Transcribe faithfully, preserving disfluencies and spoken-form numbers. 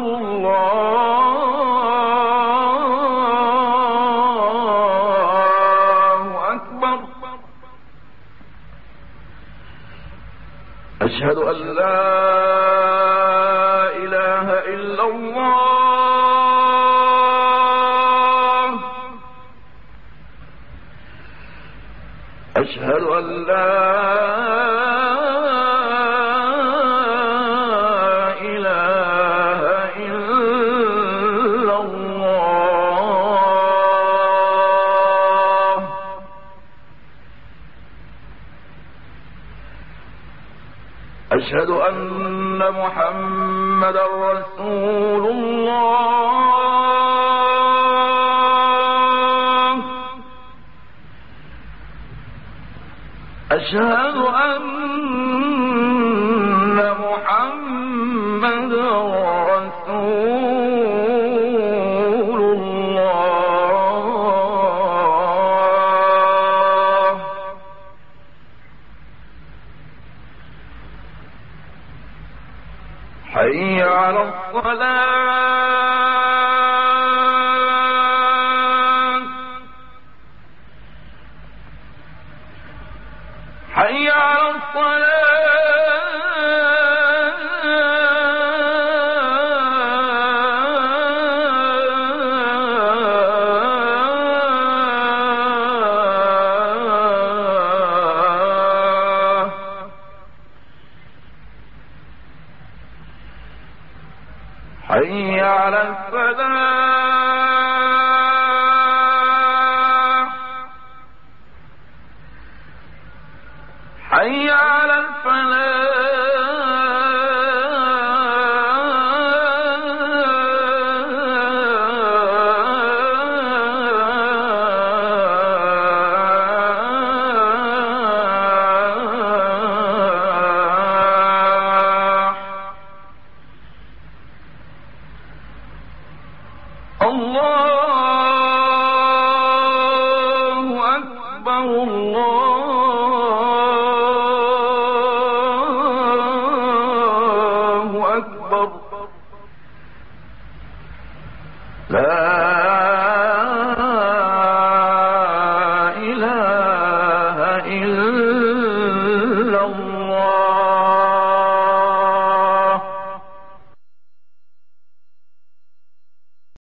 الله أكبر. أشهد أن لا إله إلا الله. أشهد أن لا إله إلا الله. أشهد أن محمدا رسول الله. أشهد أن محمدا رسول الله. حي على الصلاة. حي على الصلاة. حي على الفلاح. حي على الفلاح. الله أكبر. الله أكبر.